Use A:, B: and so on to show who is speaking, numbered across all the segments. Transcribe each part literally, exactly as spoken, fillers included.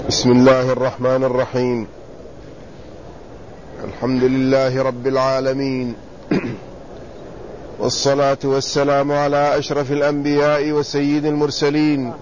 A: بسم الله الرحمن الرحيم. الحمد لله رب العالمين، والصلاة والسلام على أشرف الأنبياء وسيد المرسلين،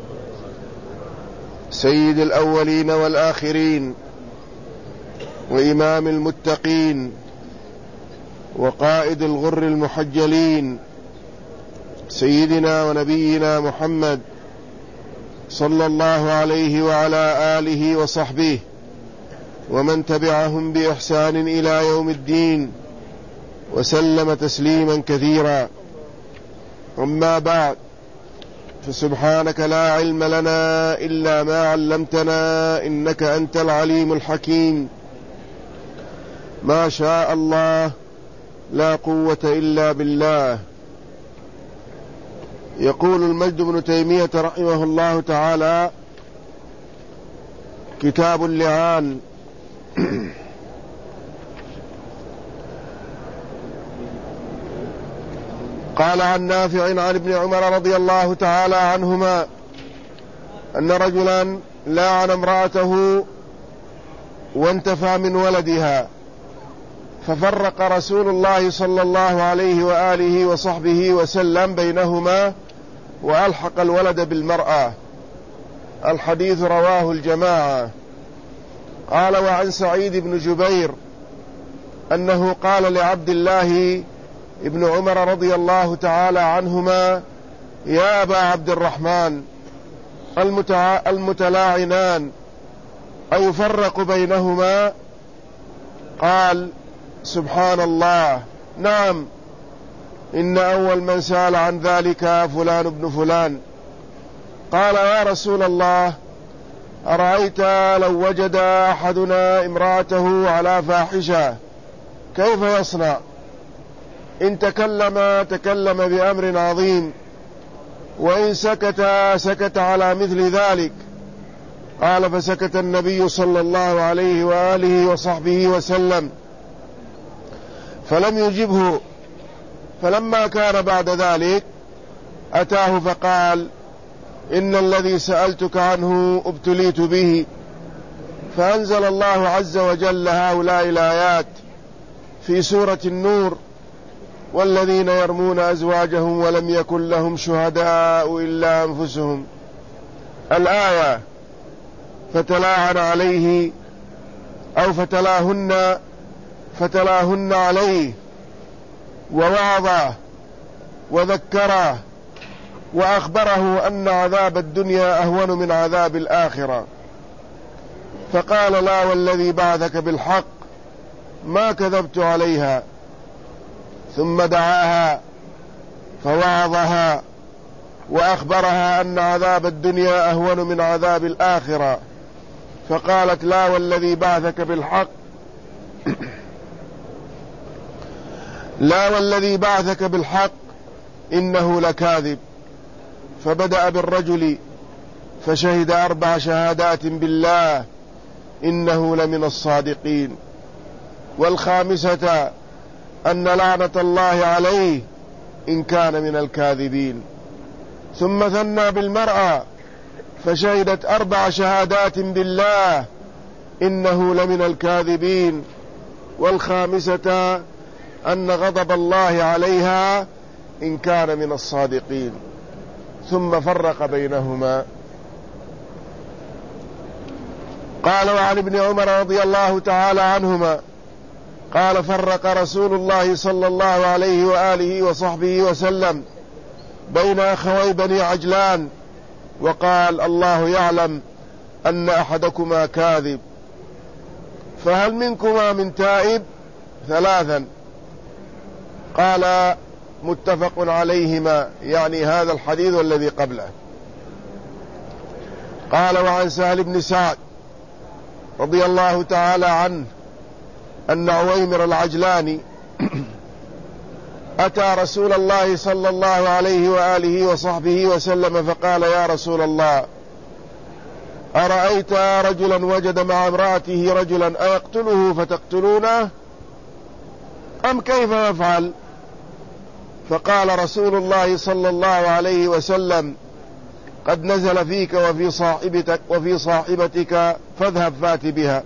A: سيد الأولين والآخرين، وإمام المتقين، وقائد الغر المحجلين، سيدنا ونبينا محمد صلى الله عليه وعلى آله وصحبه ومن تبعهم بإحسان إلى يوم الدين، وسلم تسليما كثيرا. أما بعد، فسبحانك لا علم لنا إلا ما علمتنا إنك أنت العليم الحكيم. ما شاء الله لا قوة إلا بالله. يقول المجد بن تيمية رحمه الله تعالى: كتاب اللعان. قال عن نافع عن ابن عمر رضي الله تعالى عنهما أن رجلا لاعن امرأته وانتفى من ولدها، ففرق رسول الله صلى الله عليه وآله وصحبه وسلم بينهما وألحق الولد بالمرأة. الحديث رواه الجماعة. قال: وعن سعيد بن جبير أنه قال لعبد الله ابن عمر رضي الله تعالى عنهما: يا أبا عبد الرحمن، المتع... المتلاعنان أيفرق بينهما؟ قال: سبحان الله، نعم، إن أول من سأل عن ذلك فلان بن فلان. قال: يا رسول الله، أرأيت لو وجد أحدنا امرأته على فاحشة كيف يصنع؟ إن تكلم تكلم بأمر عظيم، وإن سكت سكت على مثل ذلك. قال: فسكت النبي صلى الله عليه وآله وصحبه وسلم فلم يجبه. فلما كان بعد ذلك أتاه فقال: إن الذي سألتك عنه ابتليت به. فأنزل الله عز وجل هؤلاء الآيات في سورة النور: والذين يرمون أزواجهم ولم يكن لهم شهداء إلا أنفسهم. الآية. فتلاعن عليه أو فتلاهن فتلاهن عليه ووعظه وذكره وأخبره أن عذاب الدنيا أهون من عذاب الآخرة، فقال: لا والذي بعثك بالحق ما كذبت عليها. ثم دعاها فوعظها وأخبرها أن عذاب الدنيا أهون من عذاب الآخرة، فقالت: لا والذي بعثك بالحق لا والذي بعثك بالحق إنه لكاذب. فبدأ بالرجل فشهد أربع شهادات بالله إنه لمن الصادقين، والخامسة أن لعنة الله عليه إن كان من الكاذبين. ثم ثنى بالمرأة فشهدت أربع شهادات بالله إنه لمن الكاذبين، والخامسة أن غضب الله عليها إن كان من الصادقين. ثم فرق بينهما. قال: وعن ابن عمر رضي الله تعالى عنهما قال: فرق رسول الله صلى الله عليه وآله وصحبه وسلم بين أخوي بني عجلان، وقال: الله يعلم أن أحدكما كاذب، فهل منكما من تائب؟ ثلاثا. قال: متفق عليهما، يعني هذا الحديث والذي قبله. قال: وعن سهل بن سعد رضي الله تعالى عنه أن عويمر العجلاني أتى رسول الله صلى الله عليه وآله وصحبه وسلم فقال: يا رسول الله، أرأيت رجلا وجد مع امرأته رجلا أيقتله فتقتلونه أم كيف يفعل؟ فقال رسول الله صلى الله عليه وسلم: قد نزل فيك وفي صاحبتك وفي صاحبتك فاذهب فات بها.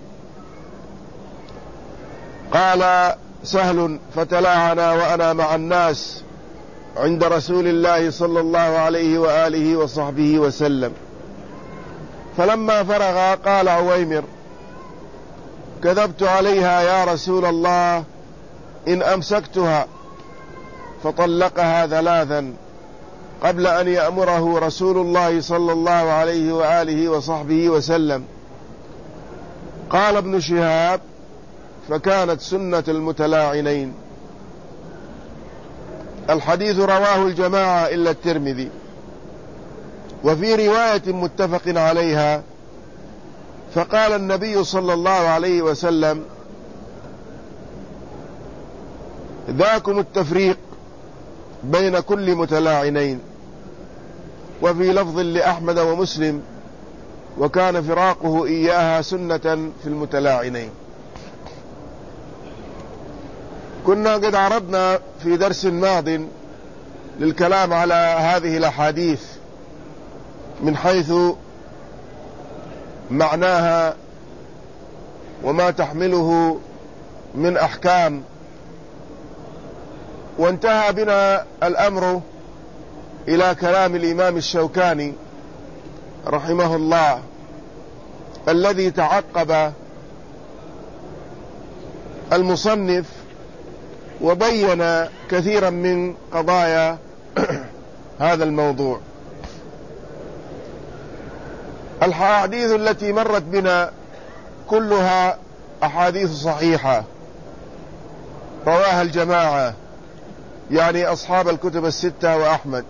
A: قال سهل: فتلاعنا وأنا مع الناس عند رسول الله صلى الله عليه وآله وصحبه وسلم. فلما فرغ قال عويمر: كذبت عليها يا رسول الله إن أمسكتها. فطلقها ثلاثا قبل أن يأمره رسول الله صلى الله عليه وآله وصحبه وسلم. قال ابن شهاب: فكانت سنة المتلاعنين. الحديث رواه الجماعة إلا الترمذي. وفي رواية متفق عليها: فقال النبي صلى الله عليه وسلم: ذاكم التفريق بين كل متلاعنين. وفي لفظ لأحمد ومسلم: وكان فراقه إياها سنة في المتلاعنين. كنا قد عرضنا في درس ماض للكلام على هذه الأحاديث من حيث معناها وما تحمله من أحكام، وانتهى بنا الأمر إلى كلام الإمام الشوكاني رحمه الله الذي تعقب المصنف وبين كثيرا من قضايا هذا الموضوع. الأحاديث التي مرت بنا كلها أحاديث صحيحة رواها الجماعة، يعني أصحاب الكتب الستة وأحمد،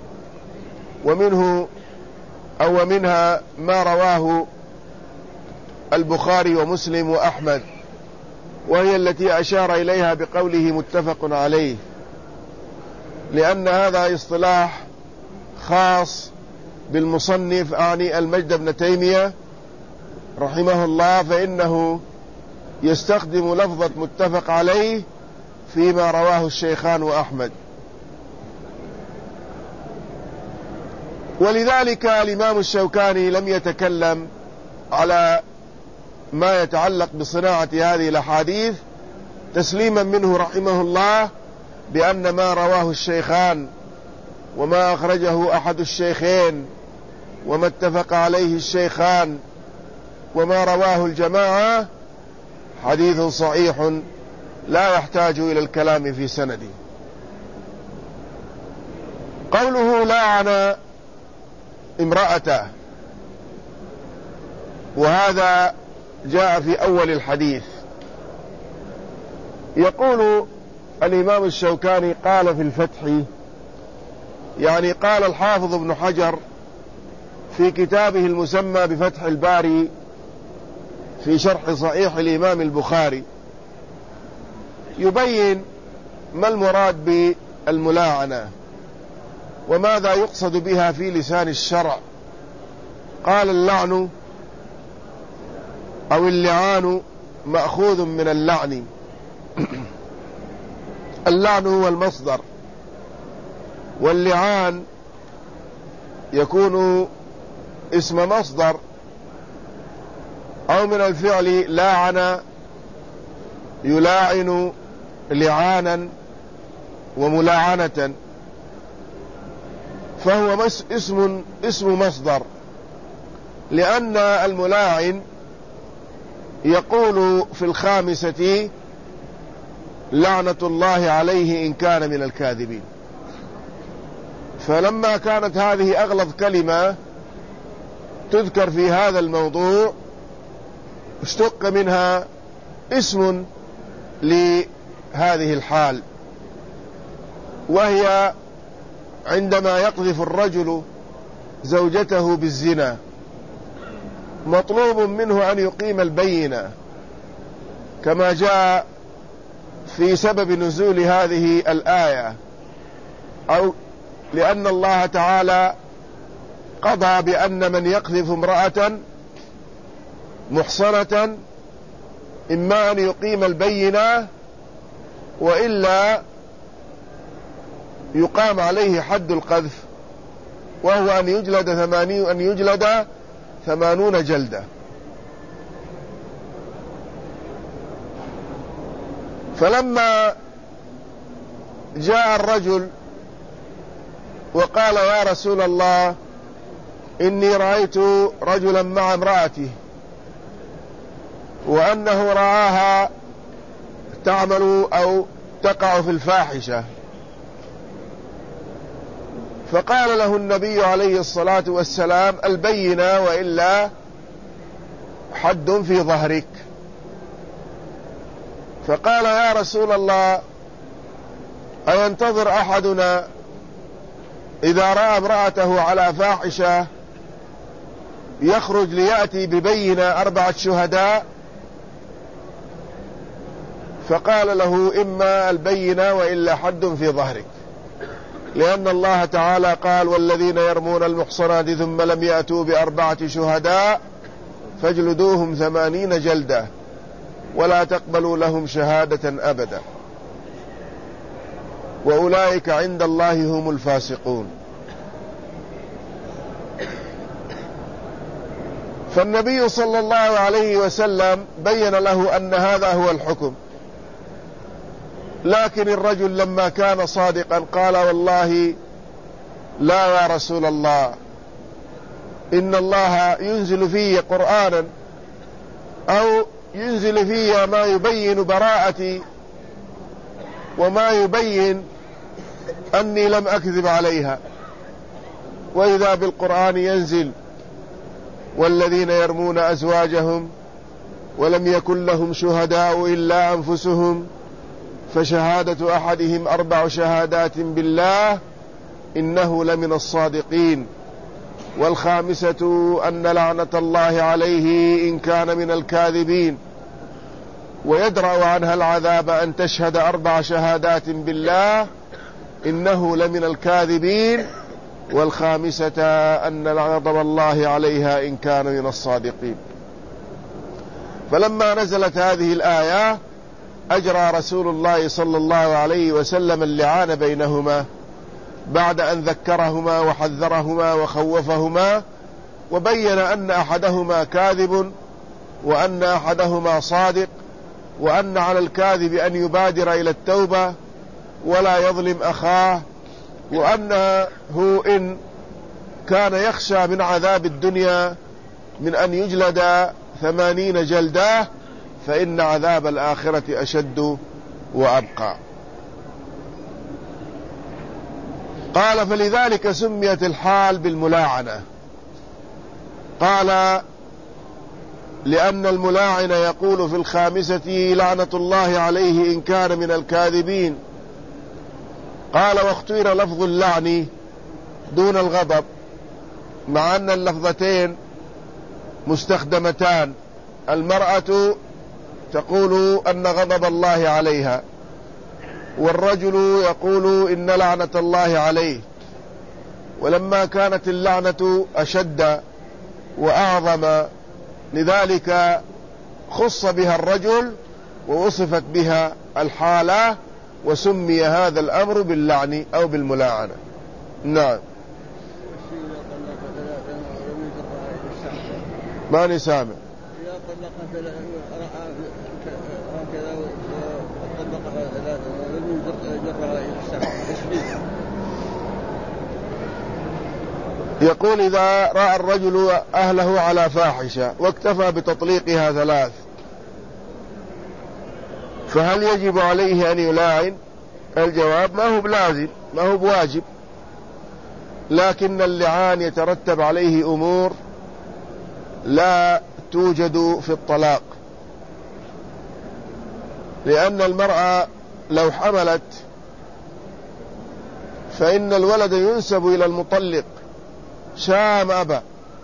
A: ومنه أو منها ما رواه البخاري ومسلم وأحمد، وهي التي أشار إليها بقوله متفق عليه، لأن هذا اصطلاح خاص بالمصنف أعني المجد بن تيمية رحمه الله، فإنه يستخدم لفظة متفق عليه فيما رواه الشيخان وأحمد. ولذلك الإمام الشوكاني لم يتكلم على ما يتعلق بصناعة هذه الأحاديث تسليما منه رحمه الله بأن ما رواه الشيخان وما أخرجه أحد الشيخين وما اتفق عليه الشيخان وما رواه الجماعة حديث صحيح لا يحتاج إلى الكلام في سنده. قوله لعن امرأته، وهذا جاء في أول الحديث. يقول الإمام الشوكاني قال في الفتح، يعني قال الحافظ ابن حجر في كتابه المسمى بفتح الباري في شرح صحيح الإمام البخاري، يبين ما المراد بالملاعنة وماذا يقصد بها في لسان الشرع. قال اللعن أو اللعان مأخوذ من اللعن. اللعن هو المصدر، واللعان يكون اسم مصدر أو من الفعل لاعن يلاعن لعانا وملاعنة، فهو اسم اسم مصدر، لأن الملاعن يقول في الخامسة لعنة الله عليه إن كان من الكاذبين. فلما كانت هذه أغلظ كلمة تذكر في هذا الموضوع اشتق منها اسم لهذه الحال، وهي عندما يقذف الرجل زوجته بالزنا مطلوب منه أن يقيم البينة، كما جاء في سبب نزول هذه الآية، أو لأن الله تعالى قضى بأن من يقذف امرأة محصنة إما أن يقيم البينة وإلا يقام عليه حد القذف. وهو أن يجلد ثمانين أن يجلد ثمانون جلدة. فلما جاء الرجل وقال يا رسول الله إني رأيت رجلا مع امرأته وأنه رآها تعمل أو تقع في الفاحشة، فقال له النبي عليه الصلاة والسلام البينة وإلا حد في ظهرك. فقال يا رسول الله أينتظر أحدنا إذا رأى امرأته على فاحشة يخرج ليأتي ببينة أربعة شهداء؟ فقال له إما البينة وإلا حد في ظهرك، لأن الله تعالى قال والذين يرمون المحصنات ثم لم يأتوا بأربعة شهداء فاجلدوهم ثمانين جلدة ولا تقبلوا لهم شهادة أبدا وأولئك عند الله هم الفاسقون. فالنبي صلى الله عليه وسلم بين له أن هذا هو الحكم، لكن الرجل لما كان صادقا قال والله لا يا رسول الله، إن الله ينزل في قرآنا أو ينزل في ما يبين براءتي وما يبين أني لم أكذب عليها، وإذا بالقرآن ينزل والذين يرمون أزواجهم ولم يكن لهم شهداء إلا أنفسهم فشهادة أحدهم أربع شهادات بالله إنه لمن الصادقين، والخامسة أن لعنة الله عليه إن كان من الكاذبين، ويدرأ عنها العذاب أن تشهد أربع شهادات بالله إنه لمن الكاذبين، والخامسة أن غضب الله عليها إن كان من الصادقين. فلما نزلت هذه الآية أجرى رسول الله صلى الله عليه وسلم اللعان بينهما بعد أن ذكرهما وحذرهما وخوفهما، وبين أن أحدهما كاذب وأن أحدهما صادق، وأن على الكاذب أن يبادر إلى التوبة ولا يظلم أخاه، وأنه إن كان يخشى من عذاب الدنيا من أن يجلد ثمانين جلدة فإن عذاب الآخرة أشد وأبقى. قال فلذلك سميت الحال بالملاعنة. قال لأن الملاعن يقول في الخامسة لعنة الله عليه إن كان من الكاذبين. قال واختير لفظ اللعن دون الغضب، مع أن اللفظتين مستخدمتان، المرأة تقول أن غضب الله عليها، والرجل يقول إن لعنة الله عليه. ولما كانت اللعنة أشد وأعظم لذلك خص بها الرجل ووصفت بها الحالة، وسمي هذا الأمر باللعن أو بالملاعنة. نعم. ماني سامع. يقول إذا رأى الرجل أهله على فاحشة واكتفى بتطليقها ثلاث فهل يجب عليه أن يلاعن؟ الجواب ما هو بلازم، ما هو بواجب، لكن اللعان يترتب عليه أمور لا توجد في الطلاق، لأن المرأة لو حملت فإن الولد ينسب إلى المطلق شاء أم أبى،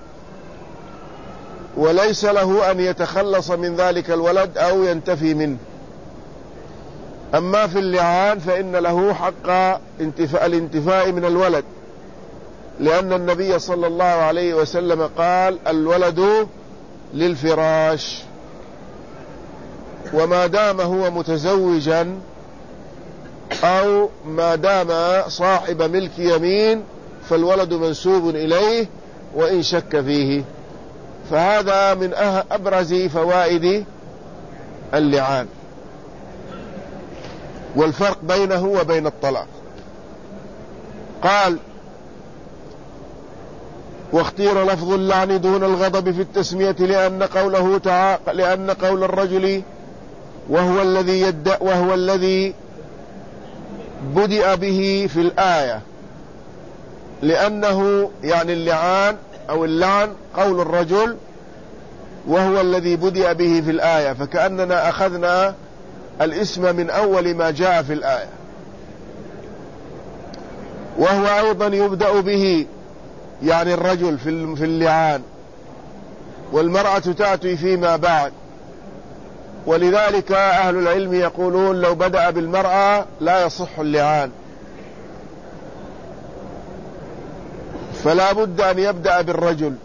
A: وليس له أن يتخلص من ذلك الولد أو ينتفي منه. أما في اللعان فإن له حق الانتفاء من الولد، لأن النبي صلى الله عليه وسلم قال الولد للفراش، وما دام هو متزوجا أو ما دام صاحب ملك يمين فالولد منسوب إليه وإن شك فيه. فهذا من أبرز فوائد اللعان والفرق بينه وبين الطلاق. قال: واختير لفظ اللعن دون الغضب في التسمية لأن قوله تعالى لأن قول الرجل وهو الذي يدعى وهو الذي بدأ به في الآية، لأنه يعني اللعان أو اللعن قول الرجل وهو الذي بدأ به في الآية، فكأننا أخذنا الاسم من أول ما جاء في الآية. وهو أيضا يبدأ به يعني الرجل في اللعان، والمرأة تأتي فيما بعد. ولذلك أهل العلم يقولون لو بدأ بالمرأة لا يصح اللعان، فلا بد أن يبدأ بالرجل.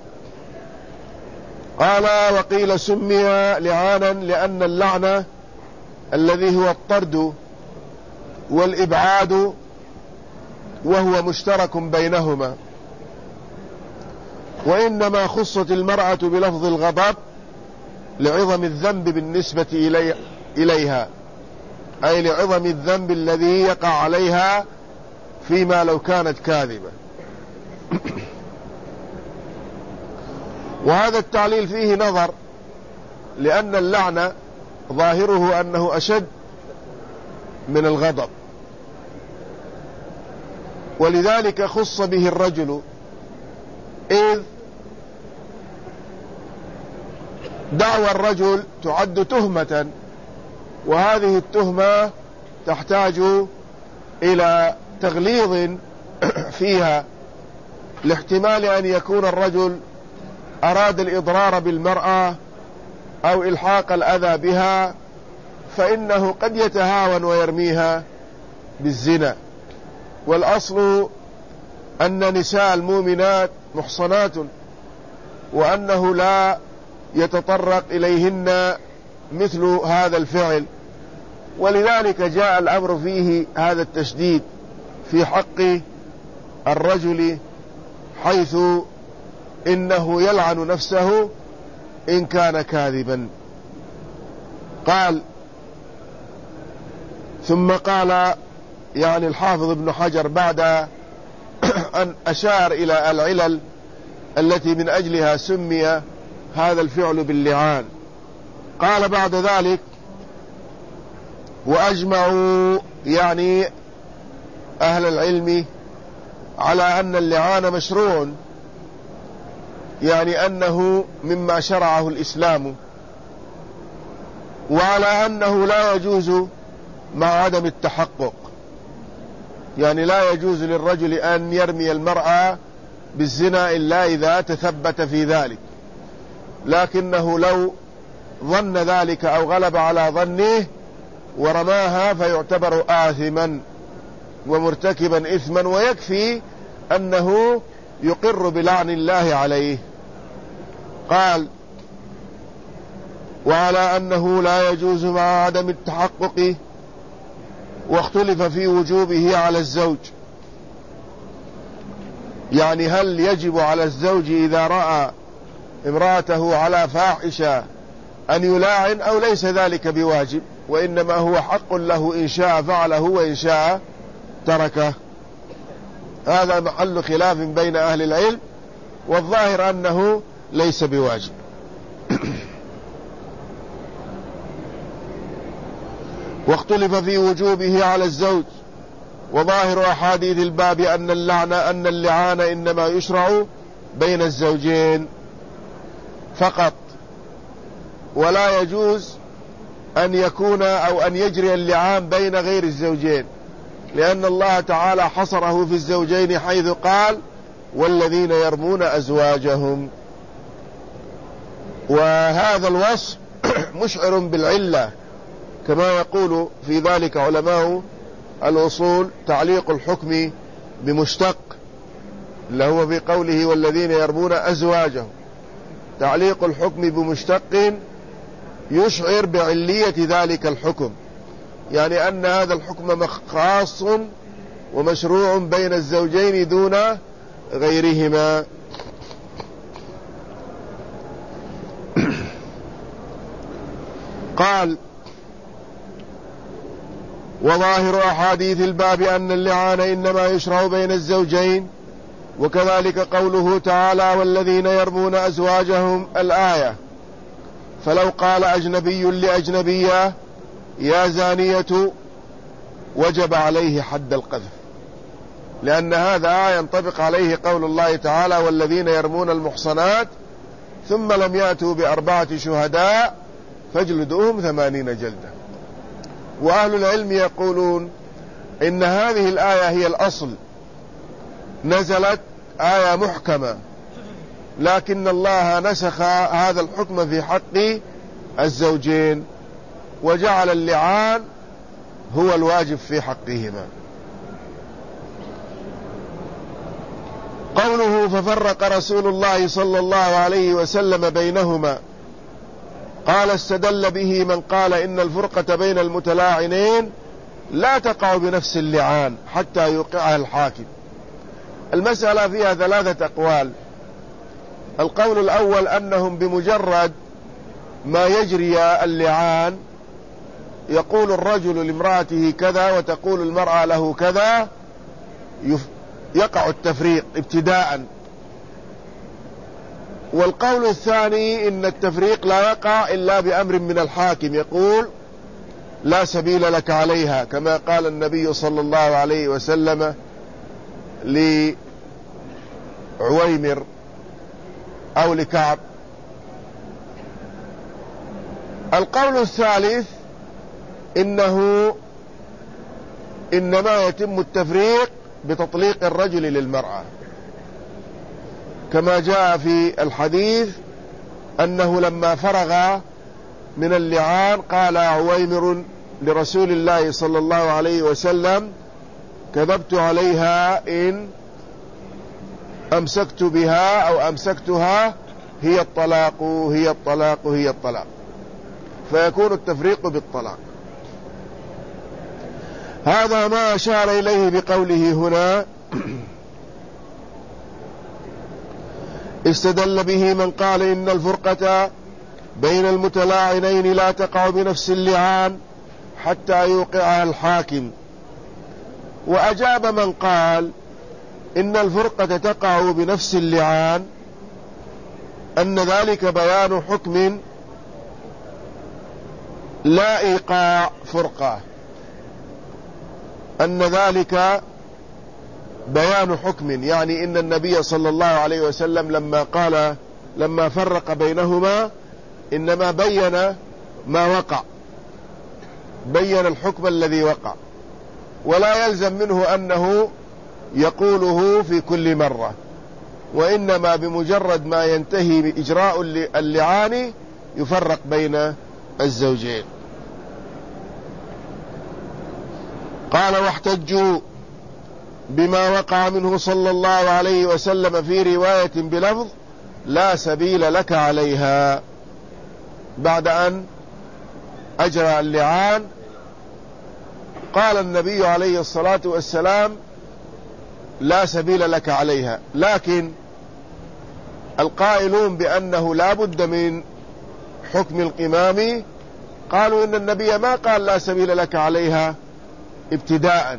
A: قال: وقيل سمي لعانا لأن اللعنة الذي هو الطرد والإبعاد وهو مشترك بينهما، وإنما خصت المرأة بلفظ الغضب لعظم الذنب بالنسبة إلي إليها، أي لعظم الذنب الذي يقع عليها فيما لو كانت كاذبة. وهذا التعليل فيه نظر، لأن اللعنة ظاهره أنه أشد من الغضب، ولذلك خص به الرجل، إذ دعوى الرجل تعد تهمة، وهذه التهمة تحتاج إلى تغليظ فيها، لاحتمال أن يكون الرجل أراد الإضرار بالمرأة أو إلحاق الأذى بها، فإنه قد يتهاون ويرميها بالزنا. والأصل أن نساء المؤمنات محصنات، وأنه لا يتطرق إليهن مثل هذا الفعل، ولذلك جاء الأمر فيه هذا التشديد في حق الرجل، حيث إنه يلعن نفسه إن كان كاذبا. قال: ثم قال يعني الحافظ ابن حجر بعد أن أشار إلى العلل التي من أجلها سمي هذا الفعل باللعان، قال بعد ذلك: وأجمعوا يعني أهل العلم على أن اللعان مشروع، يعني أنه مما شرعه الإسلام، وعلى أنه لا يجوز مع عدم التحقق، يعني لا يجوز للرجل أن يرمي المرأة بالزنا إلا إذا تثبت في ذلك، لكنه لو ظن ذلك أو غلب على ظنه ورماها فيعتبر آثما ومرتكبا إثما، ويكفي أنه يقر بلعن الله عليه. قال: وعلى أنه لا يجوز مع عدم التحقق، واختلف في وجوبه على الزوج، يعني هل يجب على الزوج إذا رأى امرأته على فاحشة أن يلاعن أو ليس ذلك بواجب، وإنما هو حق له إن شاء فعله وإن شاء تركه. هذا محل خلاف بين أهل العلم، والظاهر أنه ليس بواجب. واختلف في وجوبه على الزوج، وظاهر أحاديث الباب أن اللعن أن اللعان إنما يشرع بين الزوجين فقط، ولا يجوز أن يكون أو أن يجري اللعان بين غير الزوجين، لأن الله تعالى حصره في الزوجين حيث قال: والذين يرمون أزواجهم. وهذا الوصف مشعر بالعلة، كما يقول في ذلك علماء الأصول: تعليق الحكم بمشتق، اللي هو في قوله والذين يرمون أزواجهم، تعليق الحكم بمشتق يشعر بعلية ذلك الحكم، يعني أن هذا الحكم خاص ومشروع بين الزوجين دون غيرهما. قال: وظاهر أحاديث الباب أن اللعان إنما يشرع بين الزوجين، وكذلك قوله تعالى: والذين يرمون أزواجهم الآية. فلو قال أجنبي لأجنبية يا زانية وجب عليه حد القذف، لأن هذا ينطبق عليه قول الله تعالى: والذين يرمون المحصنات ثم لم يأتوا بأربعة شهداء فاجلدوهم ثمانين جلدة. وأهل العلم يقولون إن هذه الآية هي الأصل، نزلت آية محكمة، لكن الله نسخ هذا الحكم في حق الزوجين وجعل اللعان هو الواجب في حقهما. قوله: ففرق رسول الله صلى الله عليه وسلم بينهما، قال: استدل به من قال إن الفرقة بين المتلاعنين لا تقع بنفس اللعان حتى يوقعها الحاكم. المسألة فيها ثلاثة أقوال. القول الأول أنهم بمجرد ما يجري اللعان يقول الرجل لامرأته كذا وتقول المرأة له كذا، يقع التفريق ابتداء. والقول الثاني إن التفريق لا يقع إلا بأمر من الحاكم، يقول: لا سبيل لك عليها، كما قال النبي صلى الله عليه وسلم لعويمر أو لكعب. القول الثالث إنه إنما يتم التفريق بتطليق الرجل للمرأة، كما جاء في الحديث أنه لما فرغ من اللعان قال عويمر لرسول الله صلى الله عليه وسلم: كذبت عليها إن أمسكت بها أو أمسكتها، هي الطلاق هي الطلاق هي الطلاق، فيكون التفريق بالطلاق. هذا ما أشار إليه بقوله هنا: استدل به من قال إن الفرقة بين المتلاعنين لا تقع بنفس اللعان حتى يوقعها الحاكم. وأجاب من قال إن الفرقة تقع بنفس اللعان أن ذلك بيان حكم لا إيقاع فرقة، أن ذلك بيان حكم، يعني إن النبي صلى الله عليه وسلم لما قال لما فرق بينهما إنما بين ما وقع، بين الحكم الذي وقع، ولا يلزم منه أنه يقوله في كل مرة، وإنما بمجرد ما ينتهي بإجراء اللعان يفرق بين الزوجين. قال: واحتجوا بما وقع منه صلى الله عليه وسلم في رواية بلفظ: لا سبيل لك عليها، بعد أن أجرى اللعان قال النبي عليه الصلاة والسلام: لا سبيل لك عليها. لكن القائلون بأنه لا بد من حكم القمام قالوا إن النبي ما قال لا سبيل لك عليها ابتداء،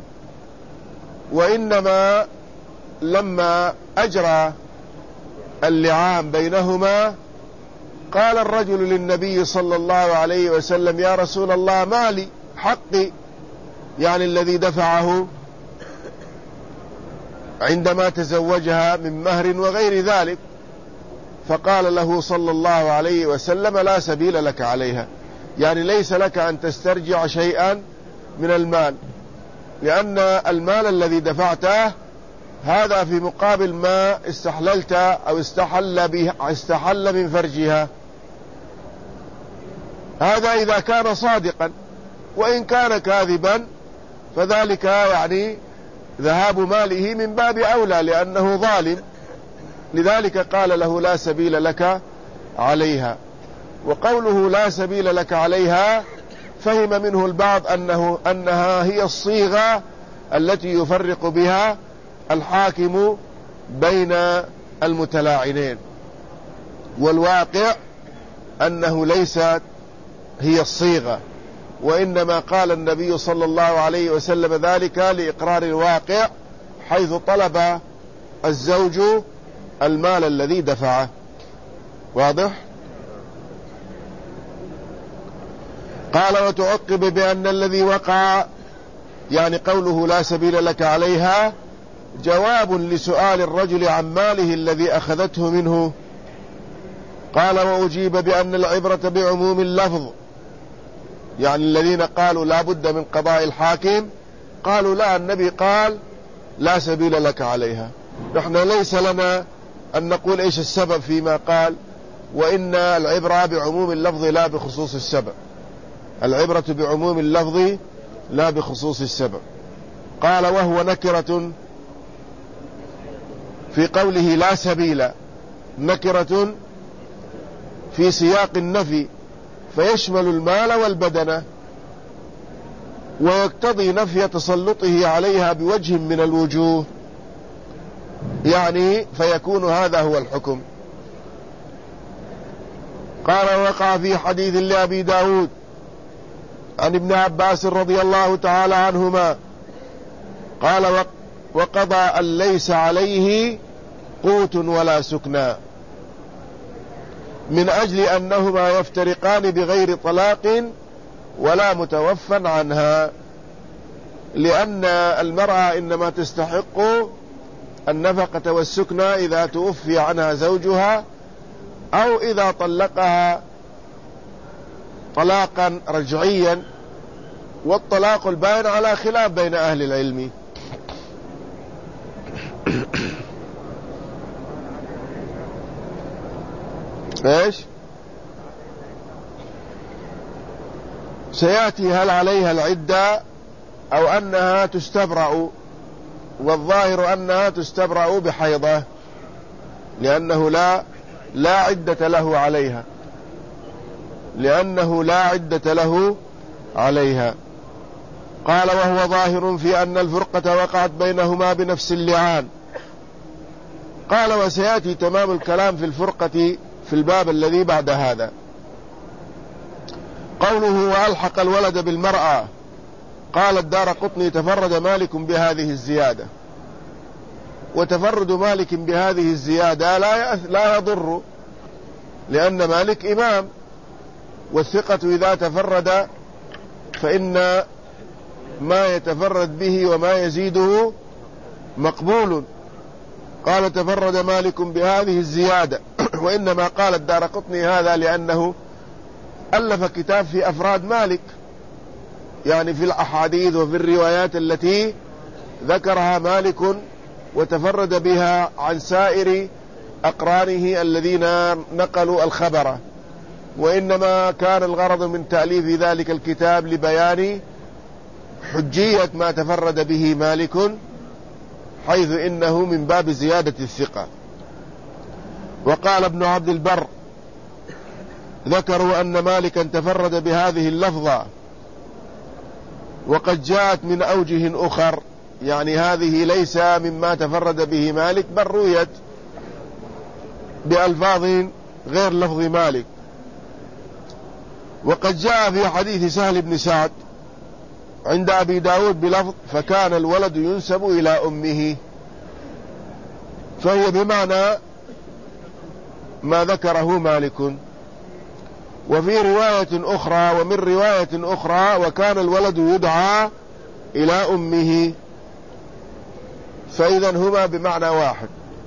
A: وإنما لما أجرى اللعان بينهما قال الرجل للنبي صلى الله عليه وسلم: يا رسول الله، مالي حقي، يعني الذي دفعه عندما تزوجها من مهر وغير ذلك. فقال له صلى الله عليه وسلم: لا سبيل لك عليها، يعني ليس لك أن تسترجع شيئا من المال، لأن المال الذي دفعته هذا في مقابل ما استحللت أو استحل به استحل من فرجها. هذا إذا كان صادقا، وإن كان كاذبا فذلك يعني ذهاب ماله من باب أولى لأنه ظالم. لذلك قال له: لا سبيل لك عليها. وقوله لا سبيل لك عليها فهم منه البعض أنه أنها هي الصيغة التي يفرق بها الحاكم بين المتلاعنين، والواقع أنه ليست هي الصيغة، وإنما قال النبي صلى الله عليه وسلم ذلك لإقرار الواقع، حيث طلب الزوج المال الذي دفعه. واضح؟ قال وتعقب بأن الذي وقع، يعني قوله لا سبيل لك عليها، جواب لسؤال الرجل عن ماله الذي أخذته منه. قال وأجيب بأن العبرة بعموم اللفظ، يعني الذين قالوا لا بد من قضاء الحاكم قالوا لا، النبي قال لا سبيل لك عليها، نحن ليس لنا أن نقول إيش السبب فيما قال، وإن العبرة بعموم اللفظ لا بخصوص السبب، العبرة بعموم اللفظ لا بخصوص السبب. قال وهو نكرة في قوله لا سبيل، نكرة في سياق النفي، فيشمل المال والبدنة، ويقتضي نفي تسلطه عليها بوجه من الوجوه، يعني فيكون هذا هو الحكم. قال وقع في حديث لأبي داود عن ابن عباس رضي الله تعالى عنهما قال وقضى أن ليس عليه قوت ولا سكنى، من أجل أنهما يفترقان بغير طلاق ولا متوفى عنها، لأن المرأة إنما تستحق النفقة والسكنى إذا توفي عنها زوجها أو إذا طلقها طلاقا رجعيا، والطلاق البائن على خلاف بين أهل العلم. ايش سيأتي هل عليها العدة أو أنها تستبرأ، والظاهر أنها تستبرأ بحيضة، لأنه لا لا عدة له عليها، لأنه لا عدة له عليها. قال وهو ظاهر في أن الفرقة وقعت بينهما بنفس اللعان. قال وسيأتي تمام الكلام في الفرقة في الباب الذي بعد هذا. قوله وألحق الولد بالمرأة، قال الدارقطني تفرد مالك بهذه الزيادة، وتفرد مالك بهذه الزيادة لا لا يضر، لأن مالك إمام، والثقة إذا تفرد فإن ما يتفرد به وما يزيده مقبول. قال تفرد مالك بهذه الزيادة، وإنما قال الدارقطني هذا لأنه ألف كتاب في أفراد مالك، يعني في الأحاديث وفي الروايات التي ذكرها مالك وتفرد بها عن سائر أقرانه الذين نقلوا الخبر، وإنما كان الغرض من تأليف ذلك الكتاب لبيان حجية ما تفرد به مالك، حيث إنه من باب زيادة الثقة. وقال ابن عبد البر ذكروا أن مالكا تفرد بهذه اللفظة، وقد جاءت من أوجه أخر، يعني هذه ليس مما تفرد به مالك، بل رويت بألفاظ غير لفظ مالك. وقد جاء في حديث سهل بن سعد عند أبي داود بلفظ فكان الولد ينسب إلى أمه، فهي بمعنى ما ذكره مالك. وفي رواية أخرى ومن رواية أخرى وكان الولد يدعى إلى أمه، فإذا هما بمعنى واحد.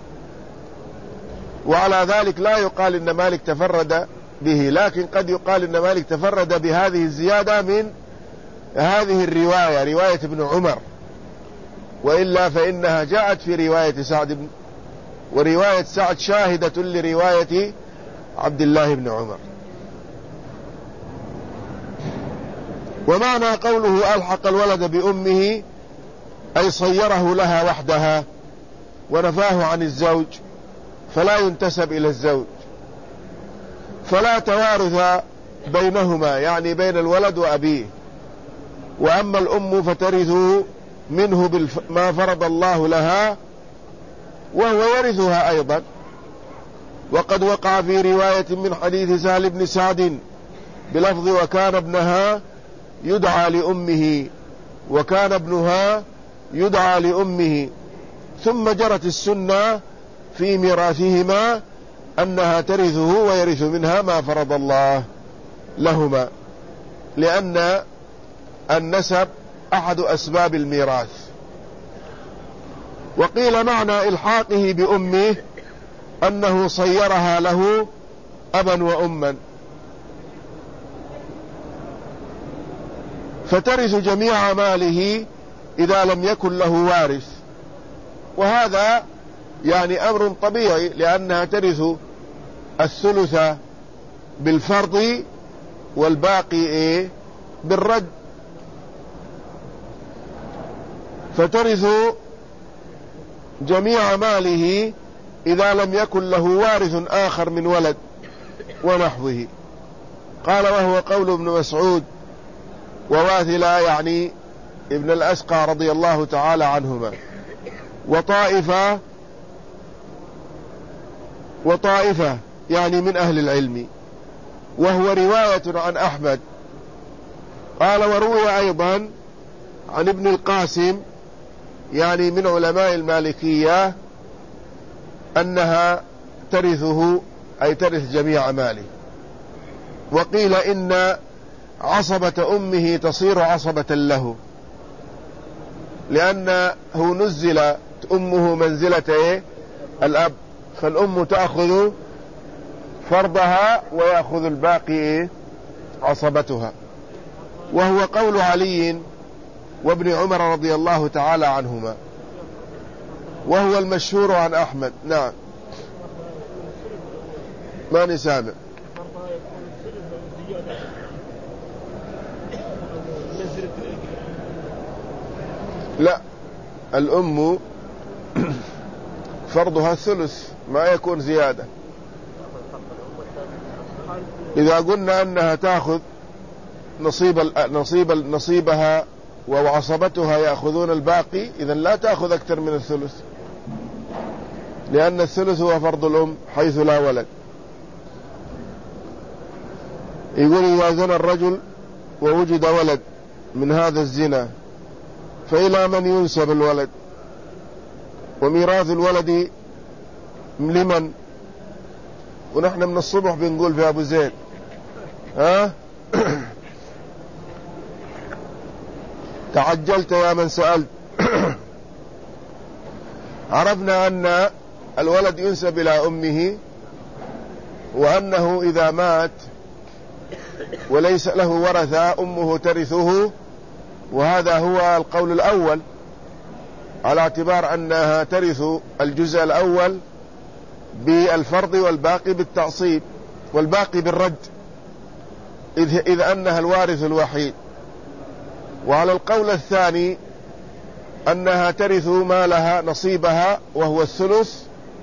A: وعلى ذلك لا يقال إن مالك تفرد به، لكن قد يقال إن مالك تفرد بهذه الزيادة من هذه الرواية، رواية ابن عمر، وإلا فإنها جاءت في رواية سعد بن، ورواية سعد شاهدة لرواية عبد الله بن عمر. ومعنى قوله ألحق الولد بأمه أي صيره لها وحدها ونفاه عن الزوج، فلا ينتسب إلى الزوج، فلا توارث بينهما، يعني بين الولد وأبيه. وأما الأم فترث منه ما فرض الله لها وهو يرثها أيضا. وقد وقع في رواية من حديث سهل بن سعد بلفظ وكان ابنها يدعى لأمه، وكان ابنها يدعى لأمه، ثم جرت السنة في ميراثهما أنها ترثه ويرث منها ما فرض الله لهما، لأن النسب أحد أسباب الميراث. وقيل معنى إلحاقه بأمه أنه صيرها له أبا وأما، فترث جميع ماله إذا لم يكن له وارث، وهذا يعني أمر طبيعي، لأنها ترث الثلث بالفرض والباقي إيه بالرد، فترث جميع ماله إذا لم يكن له وارث آخر من ولد ونحوه. قال وهو قول ابن مسعود وواثلة يعني ابن الأسقى رضي الله تعالى عنهما، وطائفة وطائفة يعني من أهل العلم، وهو رواية عن أحمد. قال وروي أيضا عن ابن القاسم يعني من علماء المالكية أنها ترثه أي ترث جميع ماله. وقيل إن عصبة أمه تصير عصبة له، لأنه نزل أمه منزلة الأب، فالأم تأخذ فرضها ويأخذ الباقي عصبتها، وهو قول علي وابن عمر رضي الله تعالى عنهما، وهو المشهور عن أحمد. نعم ما نسامع. لا، الأم فرضها الثلث ما يكون زيادة. إذا قلنا أنها تأخذ نصيب نصيب نصيبها وعصبتها يأخذون الباقي، إذن لا تأخذ أكثر من الثلث، لأن الثلث هو فرض الأم حيث لا ولد. يقول إذا زنى الرجل ووجد ولد من هذا الزنا فإلى من ينسب الولد؟ وميراث الولد لمن؟ ونحن من الصبح بنقول في أبو زيد ها تعجلت يا من سألت. عرفنا أن الولد ينسب إلى أمه، وأنه إذا مات وليس له ورثة أمه ترثه، وهذا هو القول الأول على اعتبار أنها ترث الجزء الأول بالفرض والباقي بالتعصيب والباقي بالرد، إذ, إذ أنها الوارث الوحيد. وعلى القول الثاني أنها ترث ما لها نصيبها وهو الثلث،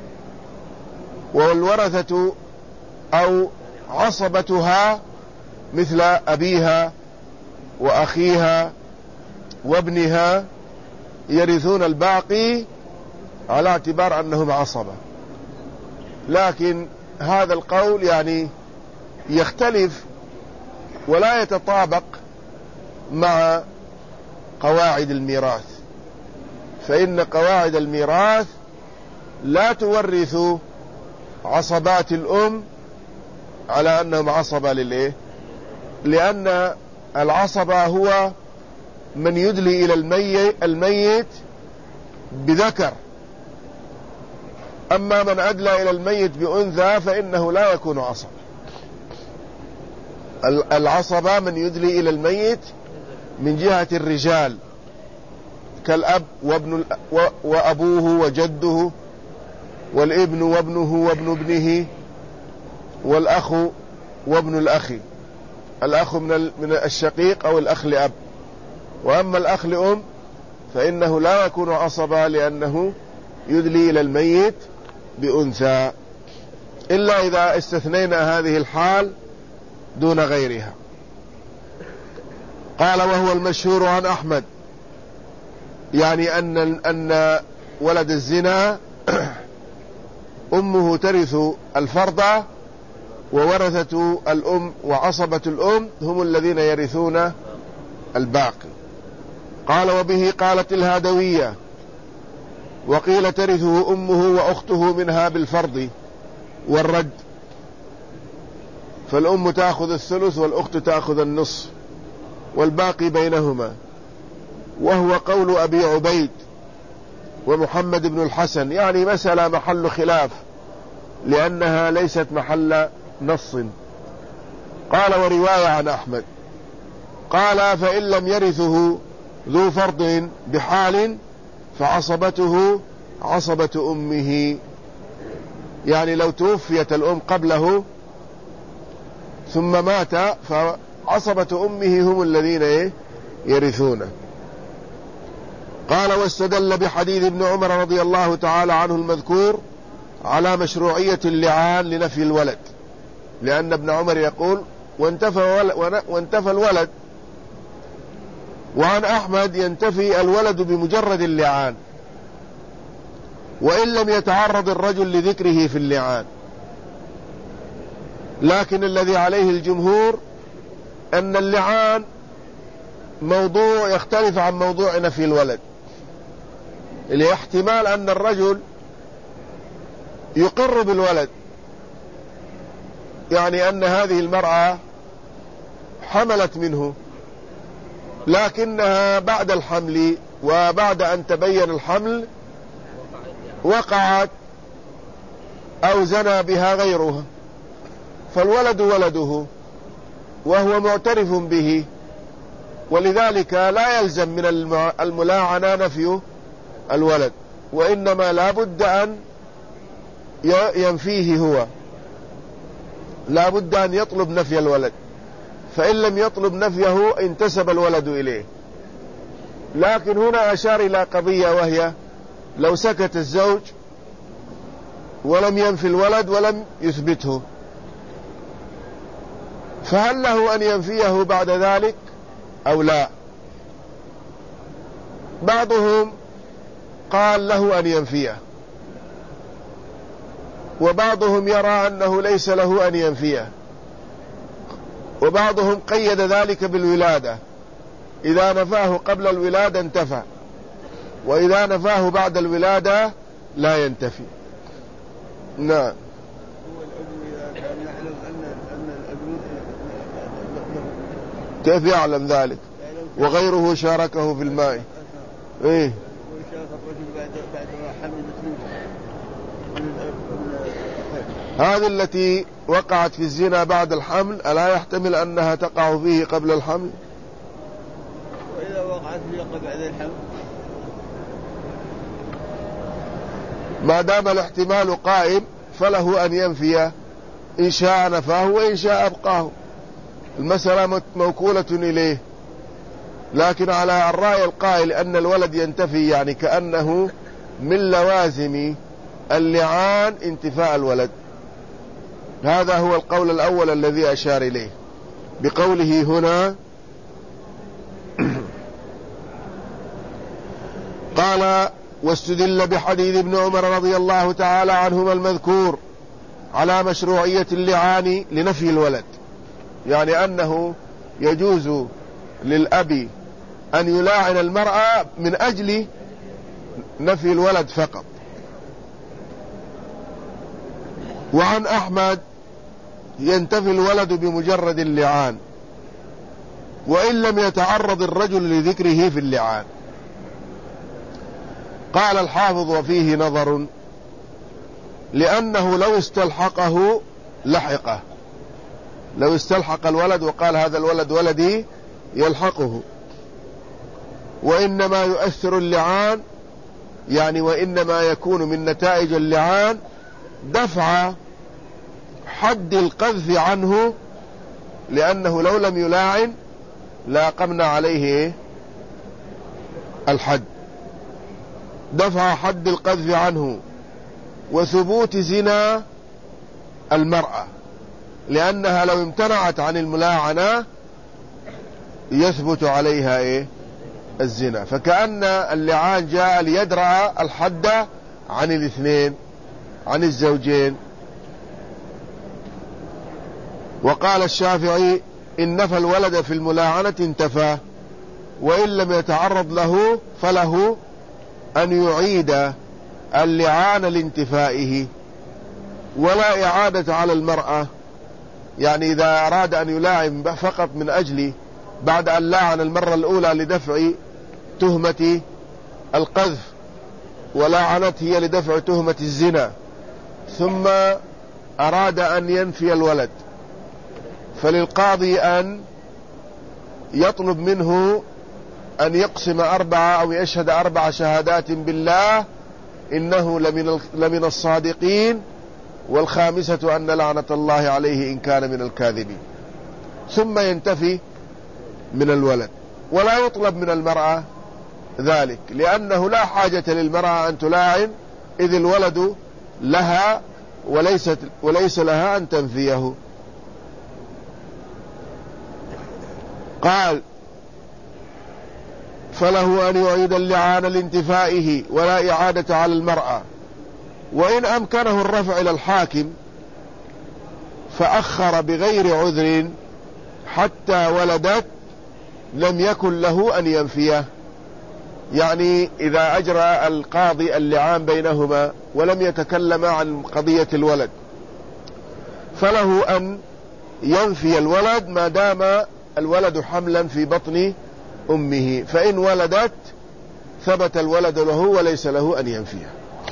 A: والورثة أو عصبتها مثل أبيها وأخيها وابنها يرثون الباقي على اعتبار أنهم عصبة. لكن هذا القول يعني يختلف ولا يتطابق مع قواعد الميراث، فإن قواعد الميراث لا تورث عصبات الأم على أنهم عصبة للإيه؟ لأن العصبة هو من يدلي إلى الميت بذكر، أما من أدلى إلى الميت بأنثى فإنه لا يكون عصبة. العصبة من يدلي إلى الميت من جهة الرجال كالأب وابن وأبوه وجده والابن وابنه وابن ابنه والأخ وابن الأخ، الأخ من من الشقيق أو الأخ لأب. وأما الأخ لأم فإنه لا يكون عصبا لأنه يدلي إلى الميت بأنثى، إلا إذا استثنينا هذه الحال دون غيرها. قال وهو المشهور عن أحمد يعني أن أن ولد الزنا أمه ترث الفرض، وورثة الأم وعصبة الأم هم الذين يرثون الباقي. قال وبه قالت الهادوية، وقيل ترثه أمه وأخته منها بالفرض والرد، فالأم تأخذ الثلث والأخت تأخذ النصف والباقي بينهما، وهو قول أبي عبيد ومحمد بن الحسن، يعني مسألة محل خلاف لأنها ليست محل نص. قال ورواية عن أحمد قال فإن لم يرثه ذو فرض بحال فعصبته عصبة أمه، يعني لو توفيت الأم قبله ثم مات فعصبة أمه هم الذين يرثونه. قال واستدل بحديث ابن عمر رضي الله تعالى عنه المذكور على مشروعية اللعان لنفي الولد، لأن ابن عمر يقول وانتفى, وانتفى الولد. وعن أحمد ينتفي الولد بمجرد اللعان وإن لم يتعرض الرجل لذكره في اللعان، لكن الذي عليه الجمهور أن اللعان موضوع يختلف عن موضوع نفي الولد، لاحتمال أن الرجل يقر بالولد، يعني أن هذه المرأة حملت منه، لكنها بعد الحمل وبعد أن تبين الحمل وقعت أو زنى بها غيرها، فالولد ولده وهو معترف به، ولذلك لا يلزم من الملاعنة نفي الولد، وإنما لا بد أن ينفيه هو، لا بد أن يطلب نفي الولد، فإن لم يطلب نفيه انتسب الولد إليه. لكن هنا أشار إلى قضية، وهي لو سكت الزوج ولم ينفي الولد ولم يثبته، فهل له أن ينفيه بعد ذلك أو لا؟ بعضهم قال له أن ينفيه، وبعضهم يرى أنه ليس له أن ينفيه، وبعضهم قيد ذلك بالولادة، إذا نفاه قبل الولادة انتفى، وإذا نفاه بعد الولادة لا ينتفي. نعم. كيف يعلم ذلك وغيره شاركه في الماء؟ ايه هذه التي وقعت في الزنا بعد الحمل ألا يحتمل أنها تقع فيه قبل الحمل؟
B: وإذا وقعت فيه بعد الحمل
A: ما دام الاحتمال قائم فله أن ينفي، إن شاء نفاه وإن شاء أبقاه، المسألة موكولة إليه. لكن على الرأي القائل أن الولد ينتفي، يعني كأنه من لوازم اللعان انتفاء الولد، هذا هو القول الأول الذي أشار إليه بقوله هنا قال واستدل بحديث ابن عمر رضي الله تعالى عنهما المذكور على مشروعية اللعان لنفي الولد، يعني أنه يجوز للأب أن يلاعن المرأة من أجل نفي الولد فقط. وعن أحمد ينتفي الولد بمجرد اللعان وإن لم يتعرض الرجل لذكره في اللعان. قال الحافظ وفيه نظر، لأنه لو استلحقه لحقه، لو استلحق الولد وقال هذا الولد ولدي يلحقه، وإنما يؤثر اللعان، يعني وإنما يكون من نتائج اللعان دفع حد القذف عنه، لأنه لو لم يلاعن لا قمنا عليه الحد، دفع حد القذف عنه وثبوت زنا المرأة، لأنها لو امتنعت عن الملاعنة يثبت عليها إيه؟ الزنا، فكأن اللعان جاء ليدرأ الحد عن الاثنين، عن الزوجين. وقال الشافعي إن نفى الولد في الملاعنة انتفى، وإن لم يتعرض له فله أن يعيد اللعان لانتفائه، ولا إعادة على المرأة. يعني إذا أراد أن يلاعن فقط من أجل بعد أن لاعن المرة الأولى لدفع تهمة القذف، ولاعنت هي لدفع تهمة الزنا، ثم أراد أن ينفي الولد، فللقاضي أن يطلب منه أن يقسم أربعة أو يشهد أربع شهادات بالله إنه لمن لمن الصادقين، والخامسة أن لعنة الله عليه إن كان من الكاذبين، ثم ينتفي من الولد. ولا يطلب من المرأة ذلك، لأنه لا حاجة للمرأة أن تلاعن، إذ الولد لها وليست وليس لها أن تنفيه. قال فله أن يعيد اللعان لانتفائه ولا إعادة على المرأة. وإن أمكنه الرفع إلى الحاكم فأخر بغير عذر حتى ولدت لم يكن له أن ينفيه. يعني إذا أجرى القاضي اللعان بينهما ولم يتكلم عن قضية الولد، فله أن ينفي الولد ما دام الولد حملا في بطن أمه، فإن ولدت ثبت الولد له وليس له أن ينفيه.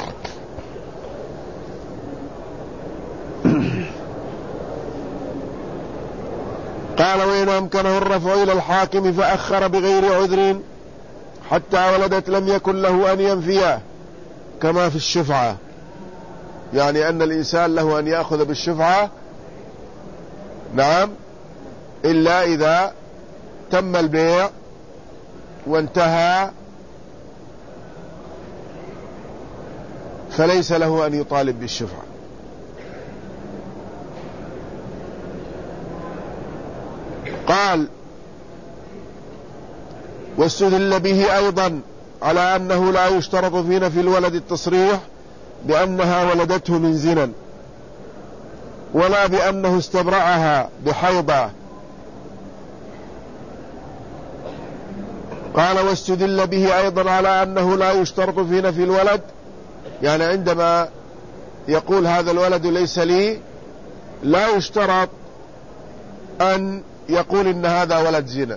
A: قال وإن أمكنه الرفع إلى الحاكم فأخر بغير عذر حتى ولدت لم يكن له أن ينفيه، كما في الشفعة. يعني أن الإنسان له أن يأخذ بالشفعة، نعم، إلا إذا تم البيع وانتهى فليس له أن يطالب بالشفعة. قال واستدل به أيضا على أنه لا يشترط في نفي الولد التصريح بأنها ولدته من زنا، ولا بأنه استبرأها بحيضة. قال واستدل به أيضا على أنه لا يشترط في نفي الولد، يعني عندما يقول هذا الولد ليس لي، لا يشترط أن يقول إن هذا ولد زنا،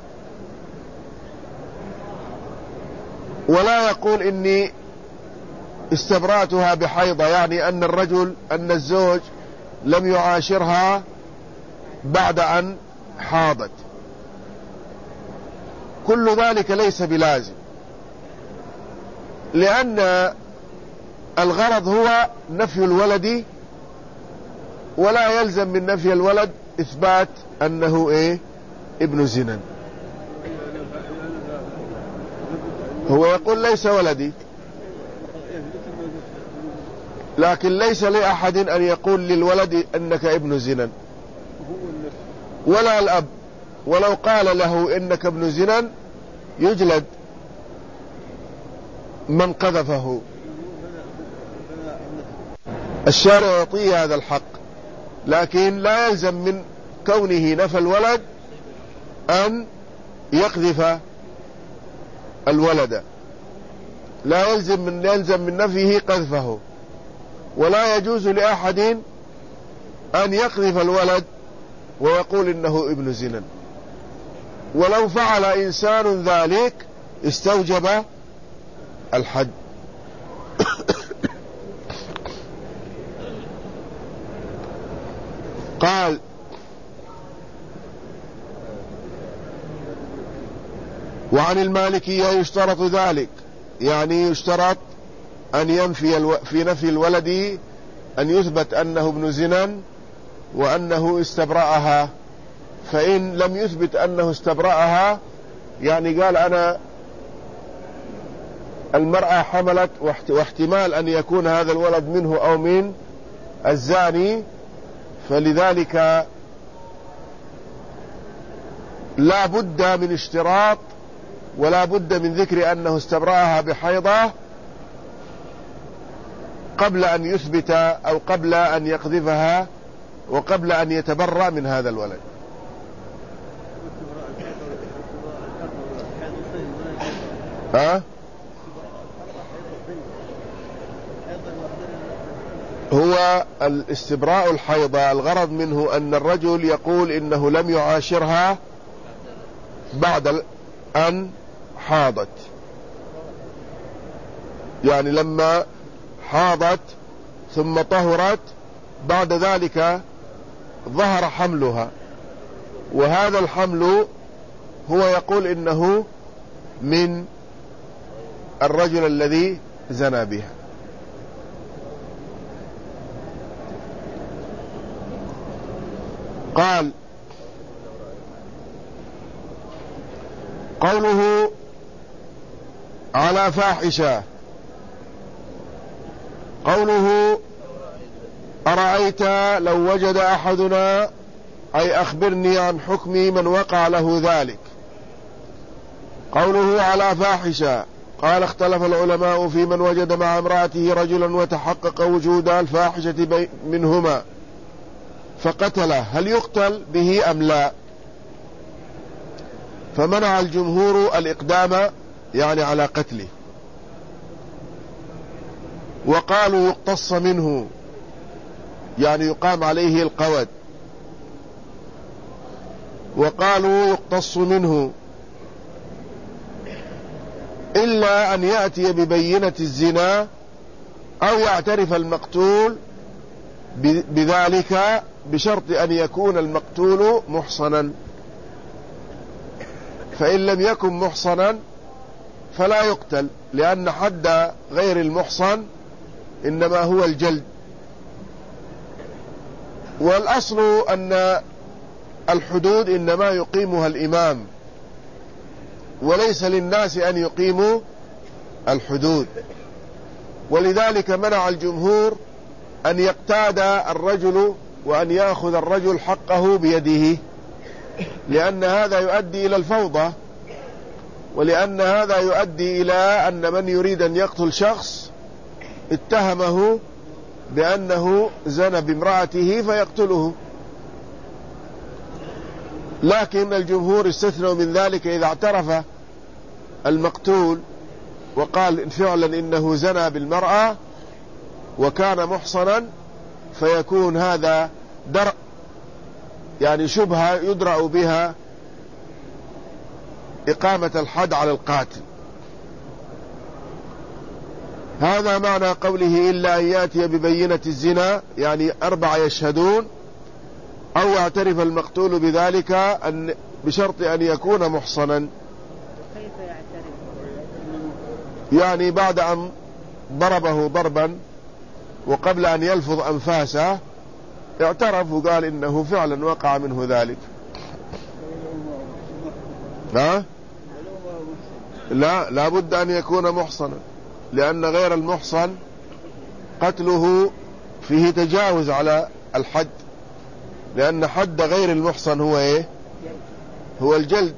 A: ولا يقول إني استبرأتها بحيضة، يعني أن الرجل أن الزوج لم يعاشرها بعد أن حاضت. كل ذلك ليس بلازم، لأن الغرض هو نفي الولد، ولا يلزم من نفي الولد إثبات أنه إيه ابن زنا. هو يقول ليس ولدي، لكن ليس لأحد أن يقول للولد أنك ابن زنا، ولا الأب، ولو قال له إنك ابن زنا يجلد من قذفه. الشارع يعطيه هذا الحق، لكن لا يلزم من كونه نفى الولد أن يقذف الولد، لا يلزم من يلزم من نفيه قذفه، ولا يجوز لأحد أن يقذف الولد ويقول إنه ابن زنا. ولو فعل إنسان ذلك استوجب الحد. قال وعن المالكية يشترط ذلك، يعني يشترط أن ينفي الو... في نفي الولد أن يثبت أنه ابن زنا وأنه استبرأها. فإن لم يثبت أنه استبرأها، يعني قال أنا المرأة حملت واحتمال أن يكون هذا الولد منه أو من الزاني، فلذلك لا بد من اشتراط ولا بد من ذكر أنه استبرأها بحيضة قبل أن يثبت أو قبل أن يقذفها وقبل أن يتبرأ من هذا الولد. ها؟ هو الاستبراء الحيضة الغرض منه أن الرجل يقول إنه لم يعاشرها بعد أن حاضت، يعني لما حاضت ثم طهرت بعد ذلك ظهر حملها، وهذا الحمل هو يقول إنه من الرجل الذي زنى بها. قال قوله على فاحشة، قوله أرأيت لو وجد أحدنا، أي أخبرني عن حكم من وقع له ذلك. قوله على فاحشة، قال اختلف العلماء في من وجد مع امرأته رجلا وتحقق وجود الفاحشة منهما فقتله هل يقتل به أم لا؟ فمنع الجمهور الإقدام يعني على قتله، وقالوا يقتص منه يعني يقام عليه القود، وقالوا يقتص منه إلا أن يأتي ببينة الزنا أو يعترف المقتول بذلك بشرط أن يكون المقتول محصنا، فإن لم يكن محصنا فلا يقتل، لأن حد غير المحصن إنما هو الجلد. والأصل أن الحدود إنما يقيمها الإمام، وليس للناس أن يقيموا الحدود، ولذلك منع الجمهور أن يقتاد الرجل وأن يأخذ الرجل حقه بيده، لأن هذا يؤدي إلى الفوضى، ولأن هذا يؤدي إلى أن من يريد أن يقتل شخص اتهمه بأنه زنى بامرأته فيقتله. لكن الجمهور استثنوا من ذلك إذا اعترف المقتول وقال فعلا إنه زنى بالمرأة وكان محصنا، فيكون هذا درء يعني شبهة يدرأ بها إقامة الحد على القاتل. هذا معنى قوله إلا أن يأتي ببينة الزنا، يعني أربعة يشهدون أو يعترف المقتول بذلك أن بشرط أن يكون محصنا.
C: كيف يعترف؟
A: يعني بعد أن ضربه ضربا وقبل أن يلفظ أنفاسه اعترف وقال إنه فعلا وقع منه ذلك. ها؟ لا، لا بد أن يكون محصنا، لأن غير المحصن قتله فيه تجاوز على الحد، لأن حد غير المحصن هو إيه؟ هو الجلد.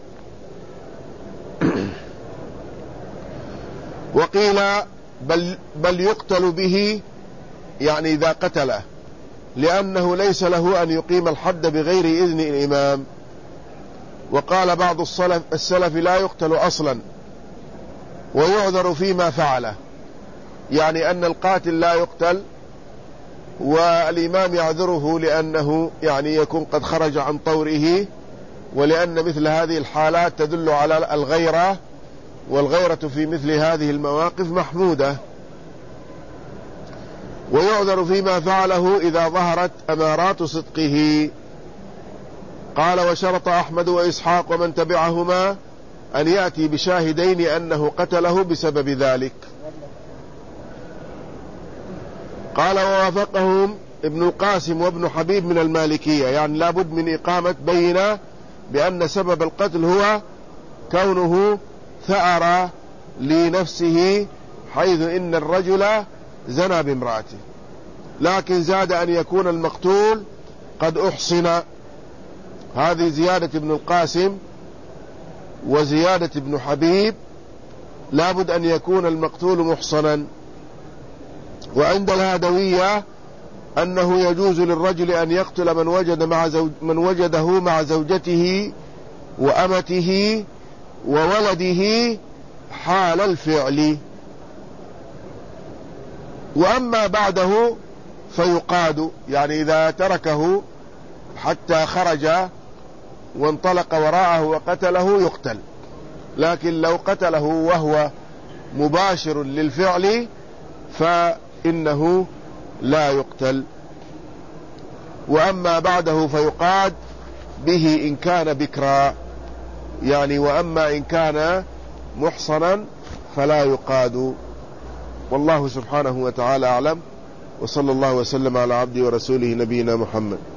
A: وقيل بل, بل يقتل به، يعني إذا قتله، لأنه ليس له أن يقيم الحد بغير إذن الإمام. وقال بعض السلف, السلف لا يقتل أصلا ويعذر فيما فعله، يعني أن القاتل لا يقتل والإمام يعذره لأنه يعني يكون قد خرج عن طوره، ولأن مثل هذه الحالات تدل على الغيرة، والغيرة في مثل هذه المواقف محمودة. ويعذر فيما فعله إذا ظهرت أمارات صدقه. قال وشرط أحمد وإسحاق ومن تبعهما أن يأتي بشاهدين أنه قتله بسبب ذلك. قال ووافقهم ابن القاسم وابن حبيب من المالكية، يعني لابد من إقامة بينة بأن سبب القتل هو كونه ثأر لنفسه، حيث إن الرجل زنى بامرأته، لكن زاد أن يكون المقتول قد أحصن. هذه زيادة ابن القاسم وزيادة ابن حبيب، لابد أن يكون المقتول محصنا. وعند الهادوية أنه يجوز للرجل أن يقتل من وجد مع زوج من وجده مع زوجته وأمته وولده حال الفعل، وأما بعده فيقاد، يعني إذا تركه حتى خرج وانطلق وراءه وقتله يقتل، لكن لو قتله وهو مباشر للفعل فإنه لا يقتل. وأما بعده فيقاد به إن كان بكرا، يعني وأما إن كان محصنا فلا يقاد. والله سبحانه وتعالى أعلم، وصلى الله وسلم على عبده ورسوله نبينا محمد.